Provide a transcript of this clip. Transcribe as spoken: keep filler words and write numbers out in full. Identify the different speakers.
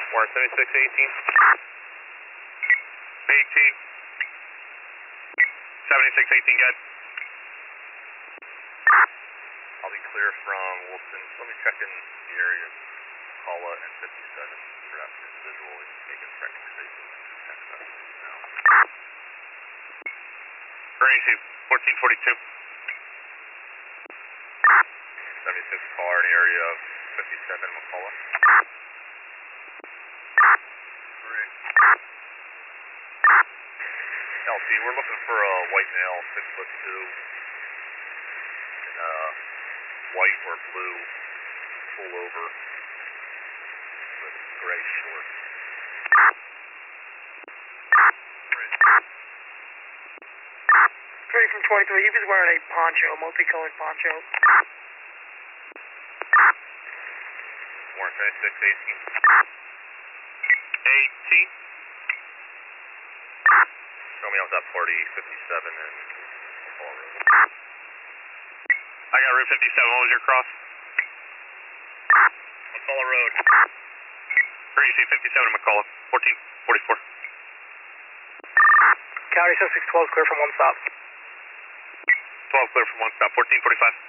Speaker 1: Warren seventy-six eighteen. eighteen. seventy-six eighteen, good. I'll be clear from Wilson. Let me check in the area of Paula and fifty-seven. Perhaps visual indicating traffic safety. Text messages now. Emergency fourteen forty-two. seventy-six car in the area of fifty-seven McCullough. Great. L C, we're looking for a white male, six foot two, in a white or blue pullover with gray shorts. Great.
Speaker 2: thirty from twenty-three, he was wearing a poncho, multicolored poncho.
Speaker 1: Warren seventy-six eighteen. eighteen. Show me out that party, fifty-seven and McCullough Road. I got Route fifty-seven, what was your cross? McCullough Road. Emergency fifty-seven and McCullough, fourteen forty-four.
Speaker 2: County seven six twelve, clear from one stop.
Speaker 1: twelve clear from one stop, fourteen forty-five.